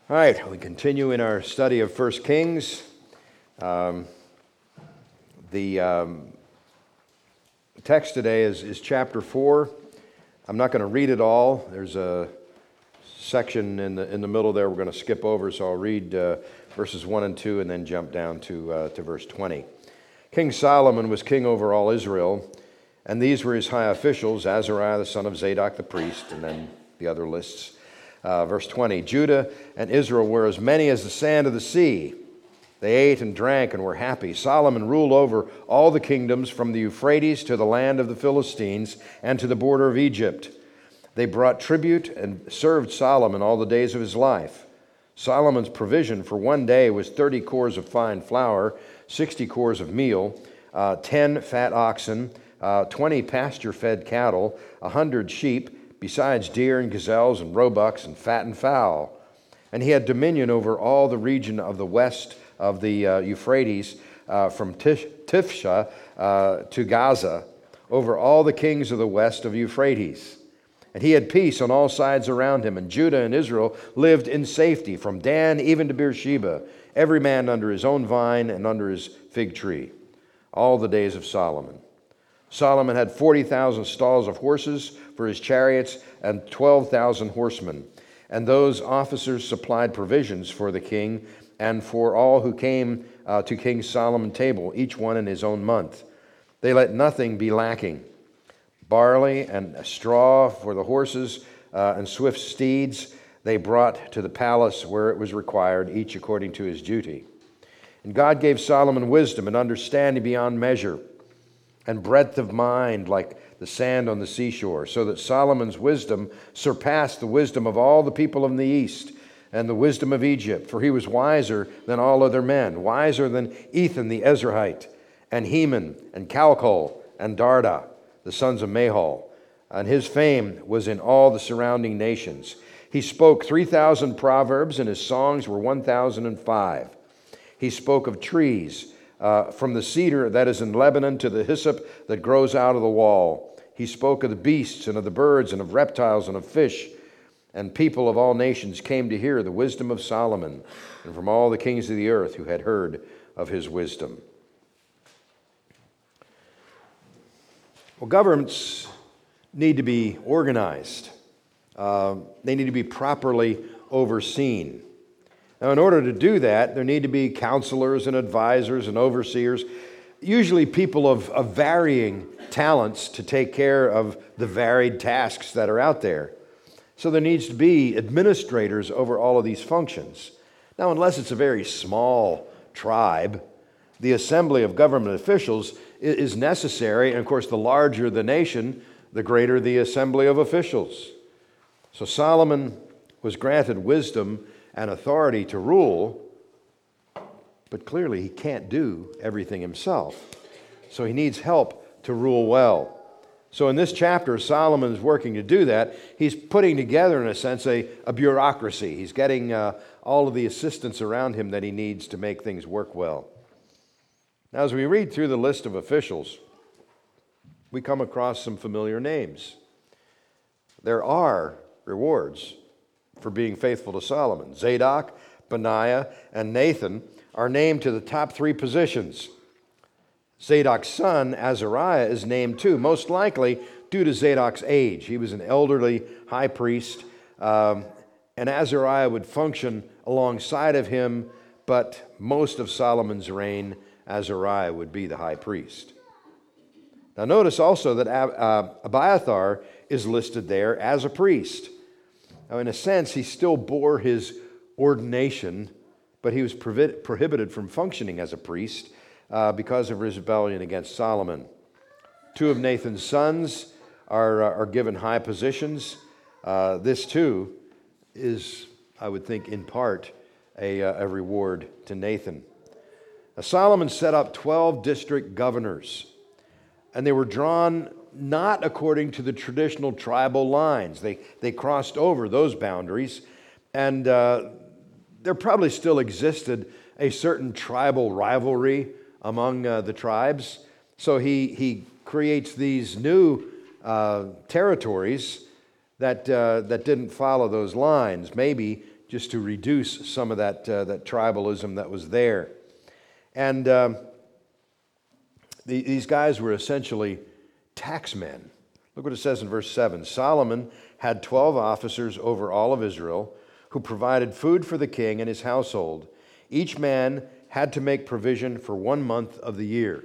All right, we continue in our study of 1 Kings. The text today is chapter 4. I'm not going to read it all. There's a section in the middle there we're going to skip over, so I'll read verses 1 and 2 and then jump down to verse 20. King Solomon was king over all Israel, and these were his high officials: Azariah the son of Zadok the priest, and then the other lists. Verse 20, Judah and Israel were as many as the sand of the sea. They ate and drank and were happy. Solomon ruled over all the kingdoms from the Euphrates to the land of the Philistines and to the border of Egypt. They brought tribute and served Solomon all the days of his life. Solomon's provision for one day was 30 cores of fine flour, 60 cores of meal, 10 fat oxen, 20 pasture-fed cattle, 100 sheep, besides deer and gazelles and roebucks and fattened fowl. And he had dominion over all the region of the west of the Euphrates, from Tifsha to Gaza, over all the kings of the west of Euphrates. And he had peace on all sides around him, and Judah and Israel lived in safety, from Dan even to Beersheba, every man under his own vine and under his fig tree, all the days of Solomon. Solomon had 40,000 stalls of horses for his chariots and 12,000 horsemen. And those officers supplied provisions for the king and for all who came to King Solomon's table, each one in his own month. They let nothing be lacking. Barley and straw for the horses and swift steeds they brought to the palace where it was required, each according to his duty. And God gave Solomon wisdom and understanding beyond measure, and breadth of mind like the sand on the seashore, so that Solomon's wisdom surpassed the wisdom of all the people in the east and the wisdom of Egypt, for he was wiser than all other men, wiser than Ethan the Ezrahite, and Heman, and Calcol, and Darda, the sons of Mahol. And his fame was in all the surrounding nations. He spoke 3,000 proverbs, and his songs were 1,005. He spoke of trees, from the cedar that is in Lebanon to the hyssop that grows out of the wall. He spoke of the beasts and of the birds and of reptiles and of fish. And people of all nations came to hear the wisdom of Solomon, and from all the kings of the earth who had heard of his wisdom. Well, governments need to be organized. They need to be properly overseen. Now, in order to do that, there need to be counselors and advisors and overseers, usually people of varying talents to take care of the varied tasks that are out there. So there needs to be administrators over all of these functions. Now, unless it's a very small tribe, the assembly of government officials is necessary, and of course, the larger the nation, the greater the assembly of officials. So Solomon was granted wisdom and authority to rule, but clearly he can't do everything himself. So he needs help to rule well. So in this chapter, Solomon is working to do that. He's putting together, in a sense, a bureaucracy. He's getting all of the assistance around him that he needs to make things work well. Now, as we read through the list of officials, we come across some familiar names. There are rewards for being faithful to Solomon. Zadok, Benaiah, and Nathan are named to the top 3 positions. Zadok's son, Azariah, is named too, most likely due to Zadok's age. He was an elderly high priest, and Azariah would function alongside of him, but most of Solomon's reign, Azariah would be the high priest. Now notice also that Abiathar is listed there as a priest. Now, in a sense, he still bore his ordination, but he was prohibited from functioning as a priest because of his rebellion against Solomon. 2 of Nathan's sons are given high positions. This, too, is, I would think, in part, a reward to Nathan. Now, Solomon set up 12 district governors, and they were drawn not according to the traditional tribal lines. They crossed over those boundaries, and there probably still existed a certain tribal rivalry among the tribes. So he creates these new territories that didn't follow those lines, maybe reduce some of that tribalism that was there. And these guys were essentially taxmen. Look what it says in verse 7. Solomon had 12 officers over all of Israel who provided food for the king and his household. Each man had to make provision for 1 month of the year.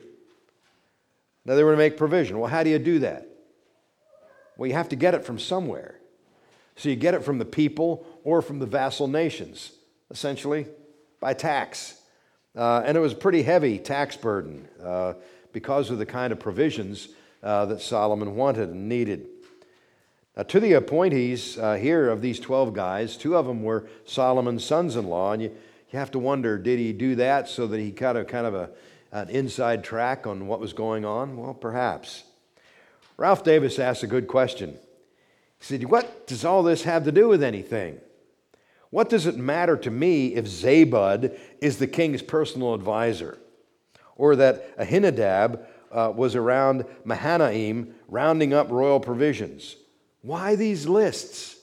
Now they were to make provision. Well, how do you do that? Well, you have to get it from somewhere. So you get it from the people or from the vassal nations, essentially by tax. And it was a pretty heavy tax burden because of the kind of provisions that Solomon wanted and needed. Now, to the appointees here of these 12 guys, 2 of them were Solomon's sons-in-law, and you have to wonder, did he do that so that he got an inside track on what was going on? Well, perhaps. Ralph Davis asked a good question. He said, what does all this have to do with anything? What does it matter to me if Zabud is the king's personal advisor? Or that Ahinadab was around Mahanaim rounding up royal provisions? Why these lists?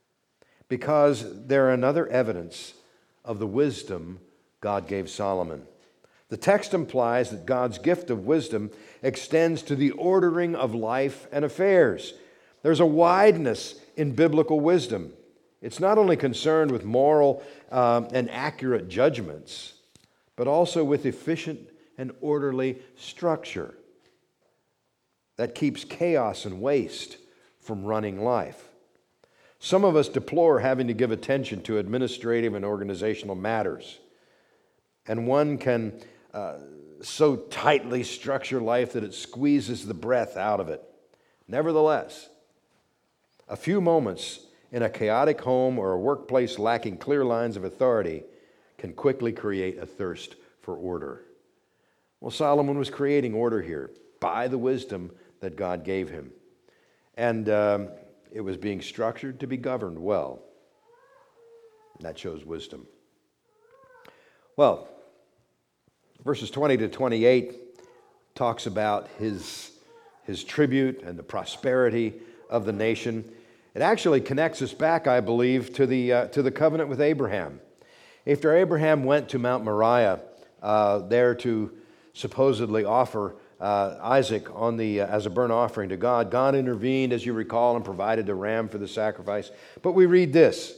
Because they're another evidence of the wisdom God gave Solomon. The text implies that God's gift of wisdom extends to the ordering of life and affairs. There's a wideness in biblical wisdom. It's not only concerned with moral and accurate judgments, but also with efficient and orderly structure that keeps chaos and waste from running life. Some of us deplore having to give attention to administrative and organizational matters. And one can so tightly structure life that it squeezes the breath out of it. Nevertheless, a few moments in a chaotic home or a workplace lacking clear lines of authority can quickly create a thirst for order. Well, Solomon was creating order here by the wisdom that God gave him. And it was being structured to be governed well. That shows wisdom. Well, verses 20 to 28 talks about his tribute and the prosperity of the nation. It actually connects us back, I believe, to the covenant with Abraham. After Abraham went to Mount Moriah there to supposedly offer Isaac as a burnt offering to God, God intervened, as you recall, and provided a ram for the sacrifice. But we read this.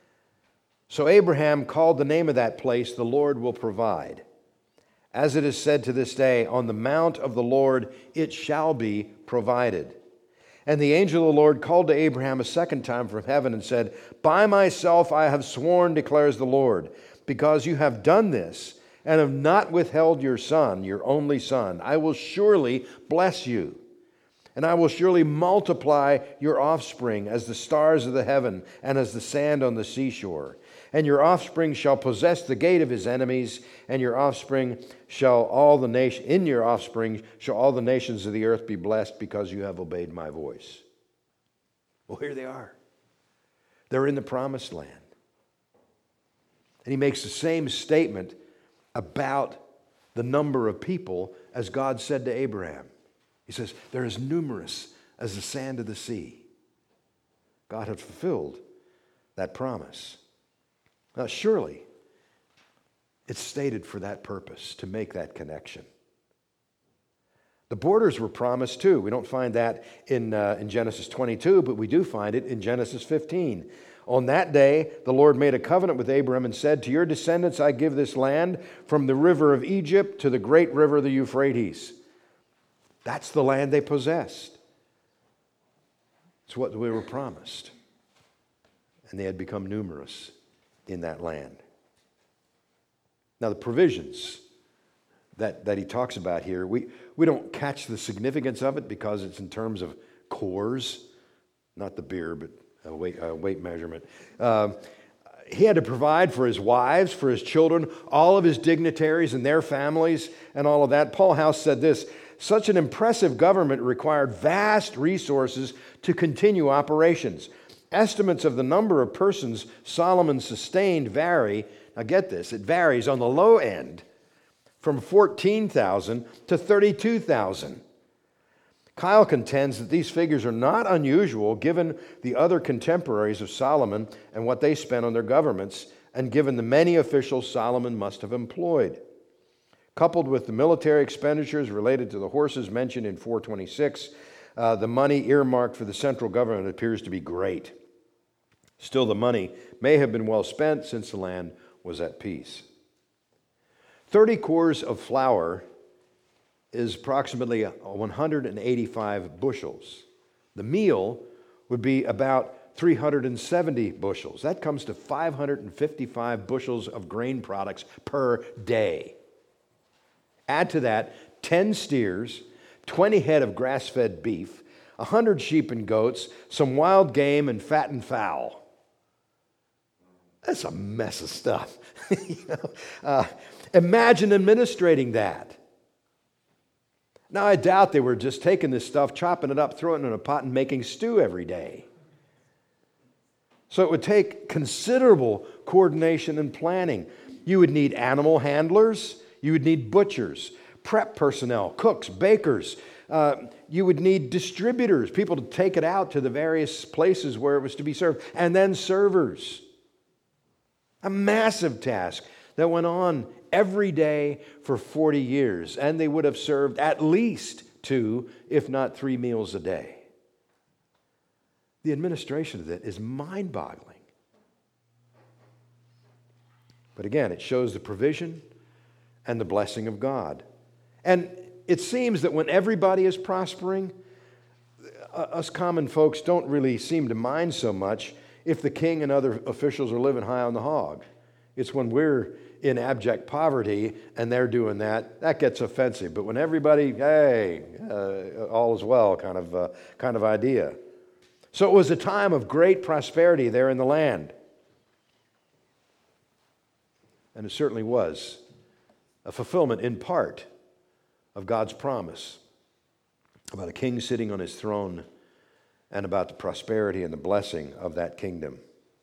So Abraham called the name of that place, "The Lord will provide." As it is said to this day, "On the mount of the Lord it shall be provided." And the angel of the Lord called to Abraham a second time from heaven and said, "By myself I have sworn, declares the Lord, because you have done this and have not withheld your son, your only son, I will surely bless you. And I will surely multiply your offspring as the stars of the heaven and as the sand on the seashore. And your offspring shall possess the gate of his enemies, and your offspring shall in your offspring shall all the nations of the earth be blessed, because you have obeyed my voice." Well, here they are. They're in the promised land. And he makes the same statement about the number of people as God said to Abraham. He says, "They're as numerous as the sand of the sea." God had fulfilled that promise. Now, surely, it's stated for that purpose, to make that connection. The borders were promised too. We don't find that in Genesis 22, but we do find it in Genesis 15. On that day, the Lord made a covenant with Abraham and said, "To your descendants I give this land, from the river of Egypt to the great river, the Euphrates." That's the land they possessed. It's what we were promised. And they had become numerous in that land. Now, the provisions that he talks about here, we don't catch the significance of it because it's in terms of cores, not the beer, but a weight measurement. He had to provide for his wives, for his children, all of his dignitaries and their families, and all of that. Paul House said this: "Such an impressive government required vast resources to continue operations. Estimates of the number of persons Solomon sustained vary." Now get this, it varies on the low end from 14,000 to 32,000. Kyle contends that these figures are not unusual given the other contemporaries of Solomon and what they spent on their governments, and given the many officials Solomon must have employed. Coupled with the military expenditures related to the horses mentioned in 426, the money earmarked for the central government appears to be great. Still, the money may have been well spent since the land was at peace. 30 cores of flour is approximately 185 bushels. The meal would be about 370 bushels. That comes to 555 bushels of grain products per day. Add to that 10 steers, 20 head of grass-fed beef, 100 sheep and goats, some wild game, and fattened fowl. That's a mess of stuff. Imagine administrating that. Now, I doubt they were just taking this stuff, chopping it up, throwing it in a pot, and making stew every day. So it would take considerable coordination and planning. You would need animal handlers. You would need butchers, prep personnel, cooks, bakers. You would need distributors, people to take it out to the various places where it was to be served, and then servers. A massive task that went on every day for 40 years, and they would have served at least 2, if not 3 meals a day. The administration of it is mind-boggling. But again, it shows the provision and the blessing of God. And it seems that when everybody is prospering, us common folks don't really seem to mind so much if the king and other officials are living high on the hog. It's when we're in abject poverty and they're doing that gets offensive. But when everybody, hey, all is well kind of idea. So it was a time of great prosperity there in the land. And it certainly was a fulfillment in part of God's promise about a king sitting on his throne and about the prosperity and the blessing of that kingdom.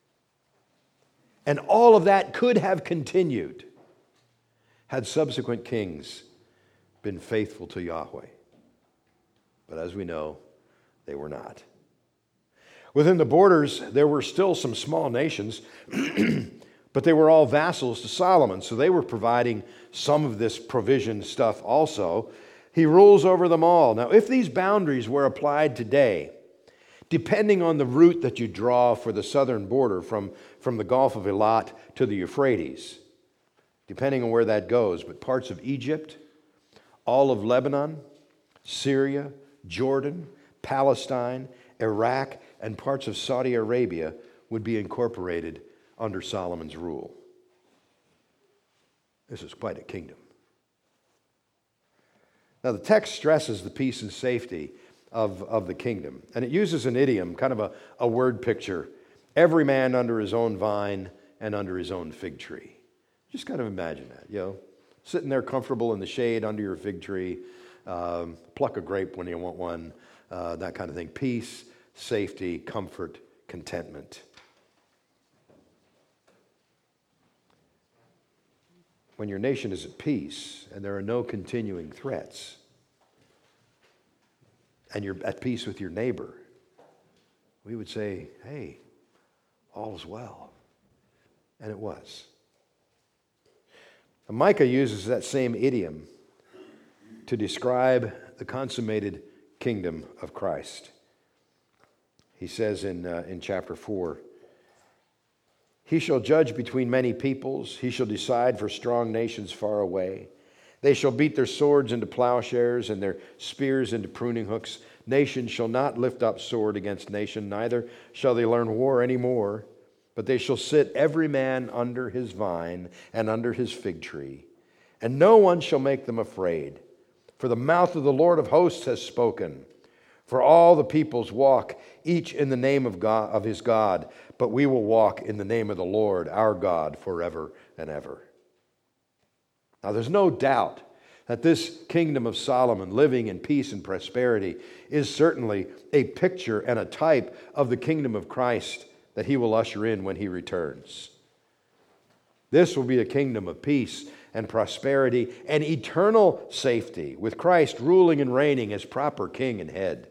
And all of that could have continued had subsequent kings been faithful to Yahweh. But as we know, they were not. Within the borders, there were still some small nations, but they were all vassals to Solomon, so they were providing some of this provision stuff also. He rules over them all. Now, if these boundaries were applied today, depending on the route that you draw for the southern border from the Gulf of Eilat to the Euphrates, depending on where that goes, but parts of Egypt, all of Lebanon, Syria, Jordan, Palestine, Iraq, and parts of Saudi Arabia would be incorporated under Solomon's rule. This is quite a kingdom. Now, the text stresses the peace and safety of the kingdom, and it uses an idiom, kind of a word picture. Every man under his own vine and under his own fig tree. Just kind of imagine that, sitting there comfortable in the shade under your fig tree, pluck a grape when you want one, that kind of thing. Peace, safety, comfort, contentment. When your nation is at peace and there are no continuing threats, and you're at peace with your neighbor, we would say, hey, all is well. And it was. And Micah uses that same idiom to describe the consummated kingdom of Christ. He says in chapter 4, "He shall judge between many peoples. He shall decide for strong nations far away. They shall beat their swords into plowshares and their spears into pruning hooks. Nation shall not lift up sword against nation, neither shall they learn war any more. But they shall sit every man under his vine and under his fig tree, and no one shall make them afraid. For the mouth of the Lord of hosts has spoken. For all the peoples walk, each in the name of God, of his God, but we will walk in the name of the Lord, our God, forever and ever." Now, there's no doubt that this kingdom of Solomon, living in peace and prosperity, is certainly a picture and a type of the kingdom of Christ that he will usher in when he returns. This will be a kingdom of peace and prosperity and eternal safety, with Christ ruling and reigning as proper king and head.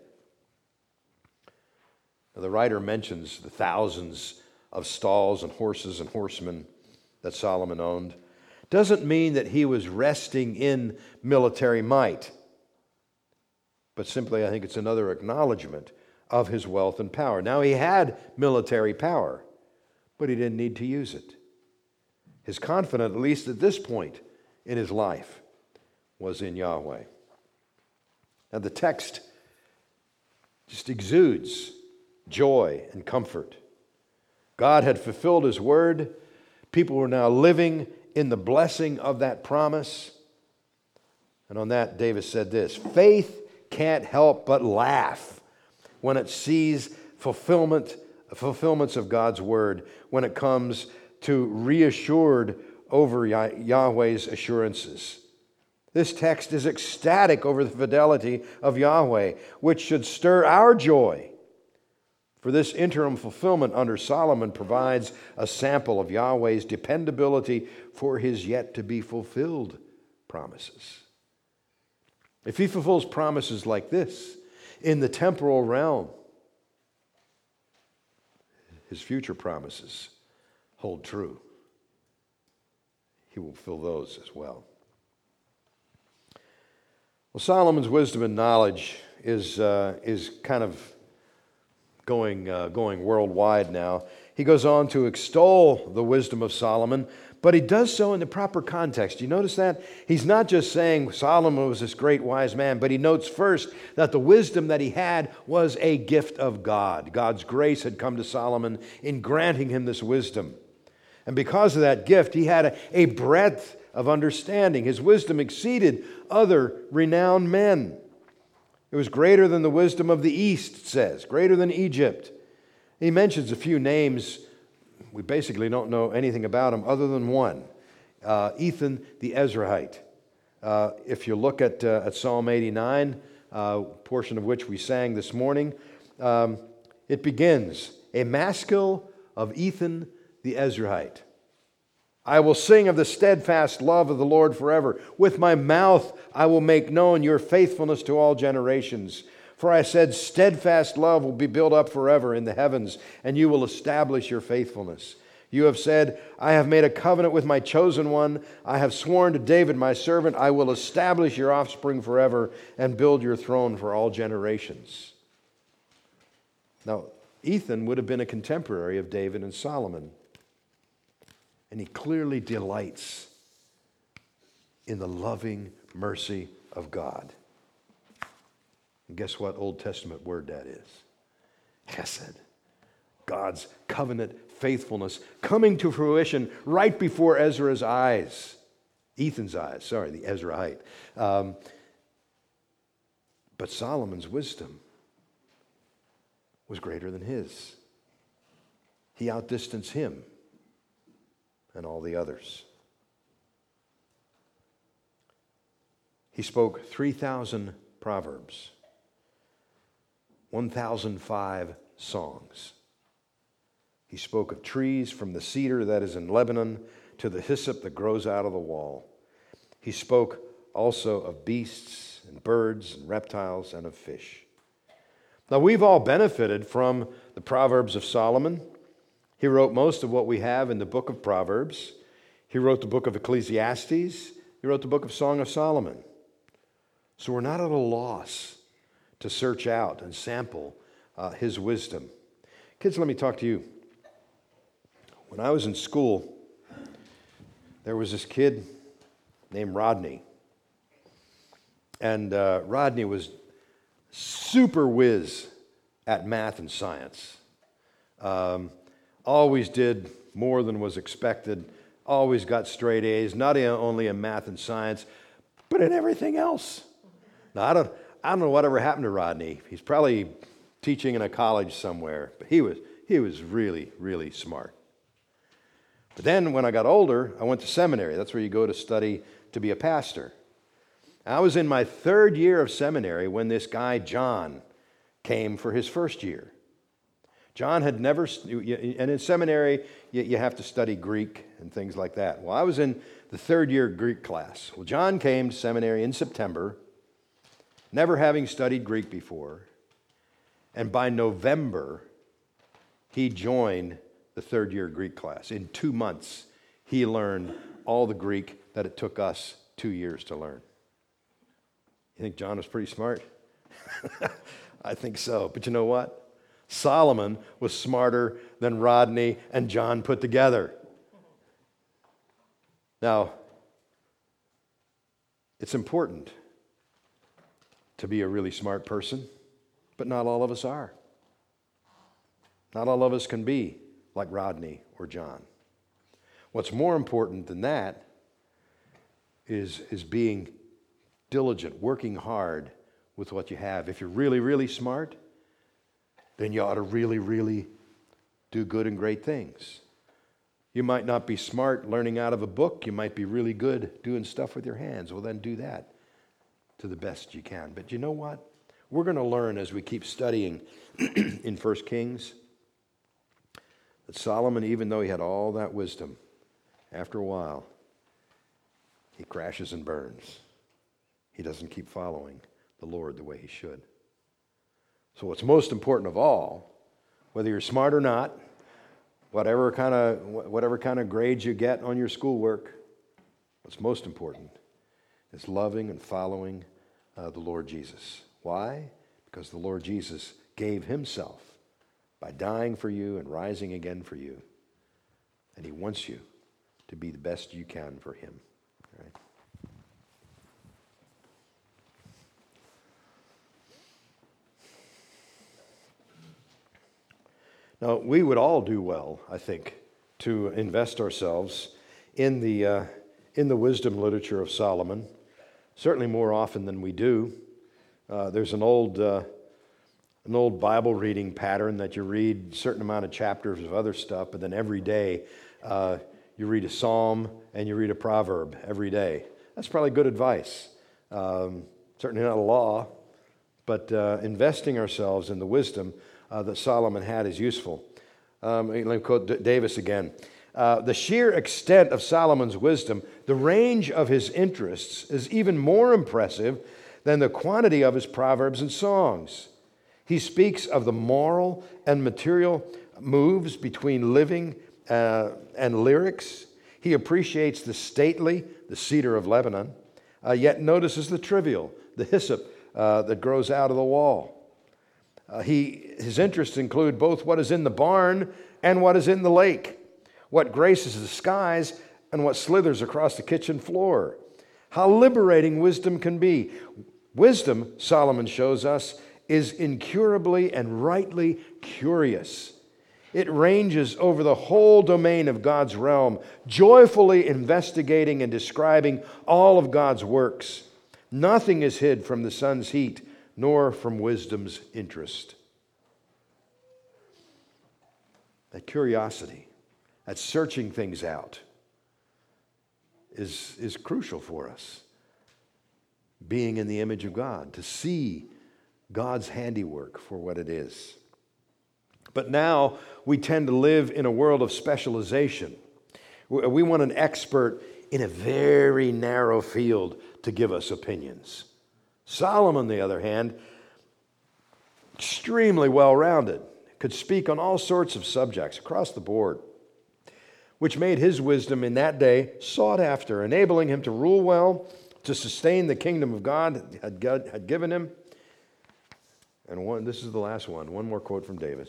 Now, the writer mentions the thousands of stalls and horses and horsemen that Solomon owned. Doesn't mean that he was resting in military might, but simply I think it's another acknowledgement of his wealth and power. Now, he had military power, but he didn't need to use it. His confidence, at least at this point in his life, was in Yahweh. Now, the text just exudes joy and comfort. God had fulfilled his word. People were now living in the blessing of that promise. And on that, David said this: faith can't help but laugh when it sees fulfillments of God's word, when it comes to reassured over Yahweh's assurances. This text is ecstatic over the fidelity of Yahweh, which should stir our joy. For this interim fulfillment under Solomon provides a sample of Yahweh's dependability for his yet-to-be-fulfilled promises. If he fulfills promises like this in the temporal realm, his future promises hold true. He will fulfill those as well. Well, Solomon's wisdom and knowledge is kind of going worldwide now. He goes on to extol the wisdom of Solomon, but he does so in the proper context. You notice that? He's not just saying Solomon was this great wise man, but he notes first that the wisdom that he had was a gift of God. God's grace had come to Solomon in granting him this wisdom. And because of that gift, he had a breadth of understanding. His wisdom exceeded other renowned men. It was greater than the wisdom of the East, it says, greater than Egypt. He mentions a few names. We basically don't know anything about him other than one, Ethan the Ezrahite. If you look at Psalm 89, portion of which we sang this morning, it begins, a maskil of Ethan the Ezrahite. I will sing of the steadfast love of the Lord forever. With my mouth I will make known your faithfulness to all generations. For I said, steadfast love will be built up forever in the heavens, and you will establish your faithfulness. You have said, I have made a covenant with my chosen one. I have sworn to David my servant, I will establish your offspring forever and build your throne for all generations. Now, Ethan would have been a contemporary of David and Solomon. And he clearly delights in the loving mercy of God. And guess what Old Testament word that is? Chesed. God's covenant faithfulness coming to fruition right before Ezra's eyes. Ethan's eyes, sorry, the Ezrahite. But Solomon's wisdom was greater than his. He outdistanced him and all the others. He spoke 3,000 proverbs, 1,005 songs. He spoke of trees from the cedar that is in Lebanon to the hyssop that grows out of the wall. He spoke also of beasts and birds and reptiles and of fish. Now, we've all benefited from the Proverbs of Solomon. He wrote most of what we have in the book of Proverbs. He wrote the book of Ecclesiastes. He wrote the book of Song of Solomon. So we're not at a loss to search out and sample his wisdom. Kids, let me talk to you. When I was in school, there was this kid named Rodney. And Rodney was super whiz at math and science. Always did more than was expected, always got straight A's, not only in math and science, but in everything else. Now, I don't know whatever happened to Rodney. He's probably teaching in a college somewhere, but he was really, really smart. But then when I got older, I went to seminary. That's where you go to study to be a pastor. I was in my third year of seminary when this guy, John, came for his first year. John had never, and in seminary, you have to study Greek and things like that. Well, I was in the third year Greek class. Well, John came to seminary in September, never having studied Greek before. And by November, he joined the third year Greek class. In 2 months, he learned all the Greek that it took us 2 years to learn. You think John was pretty smart? I think so. But you know what? Solomon was smarter than Rodney and John put together. Now, it's important to be a really smart person, but not all of us are. Not all of us can be like Rodney or John. What's more important than that is being diligent, working hard with what you have. If you're really, really smart, then you ought to really, really do good and great things. You might not be smart learning out of a book. You might be really good doing stuff with your hands. Well, then do that to the best you can. But you know what? We're going to learn as we keep studying in 1 Kings that Solomon, even though he had all that wisdom, after a while, he crashes and burns. He doesn't keep following the Lord the way he should. So what's most important of all, whether you're smart or not, whatever kind of grades you get on your schoolwork, what's most important is loving and following the Lord Jesus. Why? Because the Lord Jesus gave himself by dying for you and rising again for you. And he wants you to be the best you can for him. All right? Now, we would all do well, I think, to invest ourselves in the wisdom literature of Solomon, certainly more often than we do. There's an old Bible reading pattern that you read a certain amount of chapters of other stuff, but then every day you read a psalm and you read a proverb every day. That's probably good advice. Certainly not a law, but investing ourselves in the wisdom that Solomon had is useful. Let me quote Davis again. The sheer extent of Solomon's wisdom, the range of his interests, is even more impressive than the quantity of his proverbs and songs. He speaks of the moral and material moves between living and lyrics. He appreciates the stately, the cedar of Lebanon, yet notices the trivial, the hyssop that grows out of the wall. His interests include both what is in the barn and what is in the lake, what graces the skies and what slithers across the kitchen floor. How liberating wisdom can be. Wisdom, Solomon shows us, is incurably and rightly curious. It ranges over the whole domain of God's realm, joyfully investigating and describing all of God's works. Nothing is hid from the sun's heat, nor from wisdom's interest. That curiosity, that searching things out, is crucial for us. Being in the image of God, to see God's handiwork for what it is. But now we tend to live in a world of specialization. We want an expert in a very narrow field to give us opinions. Solomon, on the other hand, extremely well-rounded, could speak on all sorts of subjects across the board, which made his wisdom in that day sought after, enabling him to rule well, to sustain the kingdom of God had given him. And this is the last one more quote from Davis.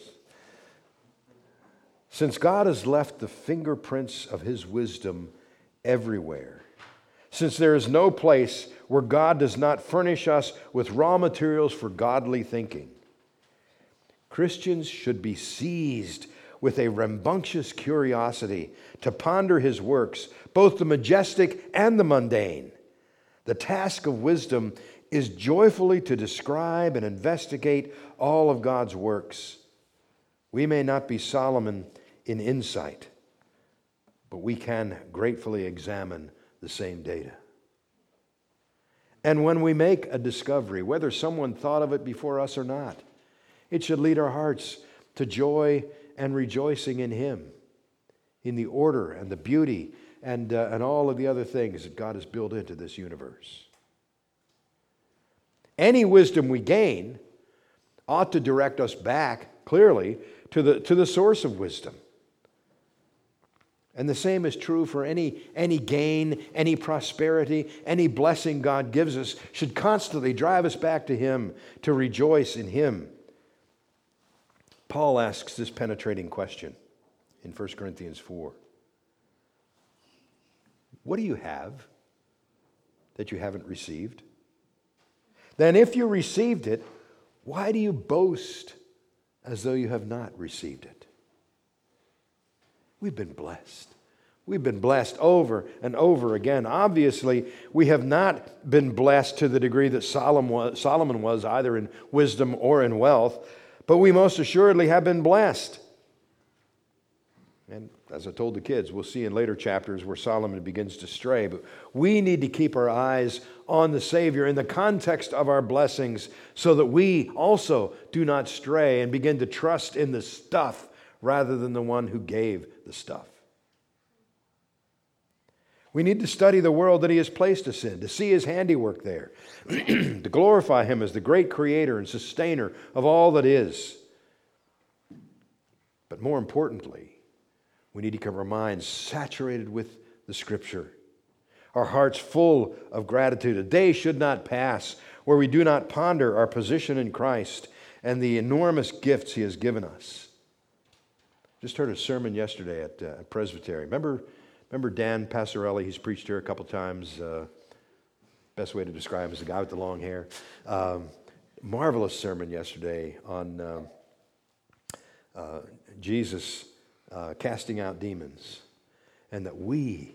Since God has left the fingerprints of his wisdom everywhere, since there is no place where God does not furnish us with raw materials for godly thinking, Christians should be seized with a rambunctious curiosity to ponder his works, both the majestic and the mundane. The task of wisdom is joyfully to describe and investigate all of God's works. We may not be Solomon in insight, but we can gratefully examine the same data. And when we make a discovery, whether someone thought of it before us or not, it should lead our hearts to joy and rejoicing in Him, in the order and the beauty and all of the other things that God has built into this universe. Any wisdom we gain ought to direct us back clearly to the source of wisdom. And the same is true for any gain, any prosperity, any blessing God gives us should constantly drive us back to Him, to rejoice in Him. Paul asks this penetrating question in 1 Corinthians 4. What do you have that you haven't received? Then if you received it, why do you boast as though you have not received it? We've been blessed. We've been blessed over and over again. Obviously, we have not been blessed to the degree that Solomon was, either in wisdom or in wealth, but we most assuredly have been blessed. And as I told the kids, we'll see in later chapters where Solomon begins to stray, but we need to keep our eyes on the Savior in the context of our blessings so that we also do not stray and begin to trust in the stuff rather than the one who gave the stuff. We need to study the world that He has placed us in, to see His handiwork there, to glorify Him as the great creator and sustainer of all that is. But more importantly, we need to keep our minds saturated with the Scripture, our hearts full of gratitude. A day should not pass where we do not ponder our position in Christ and the enormous gifts He has given us. Just heard a sermon yesterday at Presbytery. Remember Dan Passarelli? He's preached here a couple times. Best way to describe him is the guy with the long hair. Marvelous sermon yesterday on Jesus casting out demons, and that we're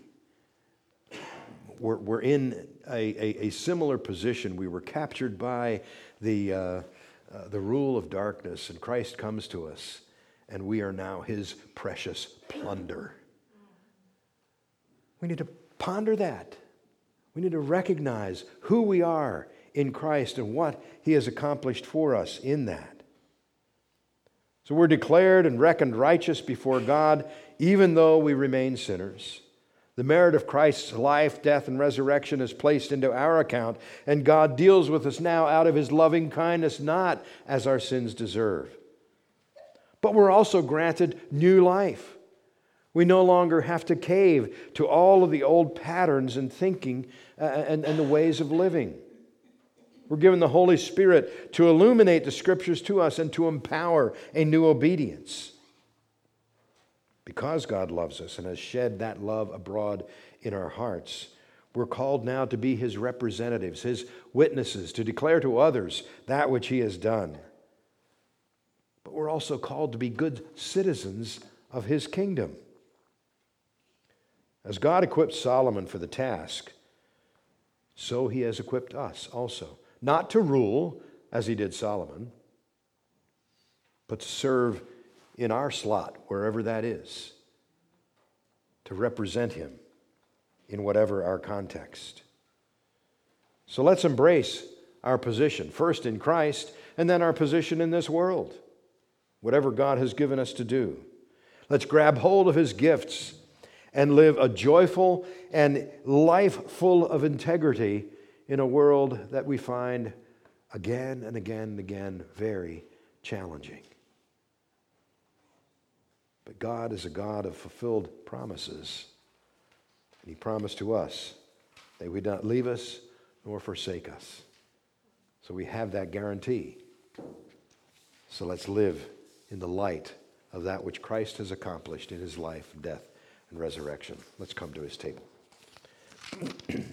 in a similar position. We were captured by the rule of darkness, and Christ comes to us, and we are now His precious plunder. We need to ponder that. We need to recognize who we are in Christ and what He has accomplished for us in that. So we're declared and reckoned righteous before God, even though we remain sinners. The merit of Christ's life, death, and resurrection is placed into our account, and God deals with us now out of His loving kindness, not as our sins deserve. But we're also granted new life. We no longer have to cave to all of the old patterns and thinking and the ways of living. We're given the Holy Spirit to illuminate the Scriptures to us and to empower a new obedience. Because God loves us and has shed that love abroad in our hearts, we're called now to be His representatives, His witnesses, to declare to others that which He has done. But we're also called to be good citizens of His kingdom. As God equipped Solomon for the task, so He has equipped us also. Not to rule, as He did Solomon, but to serve in our slot, wherever that is, to represent Him in whatever our context. So let's embrace our position, first in Christ, and then our position in this world, whatever God has given us to do. Let's grab hold of His gifts and live a joyful and life full of integrity in a world that we find again and again and again very challenging. But God is a God of fulfilled promises. And He promised to us that He would not leave us nor forsake us. So we have that guarantee. So let's live in the light of that which Christ has accomplished in His life, death, and resurrection. Let's come to His table.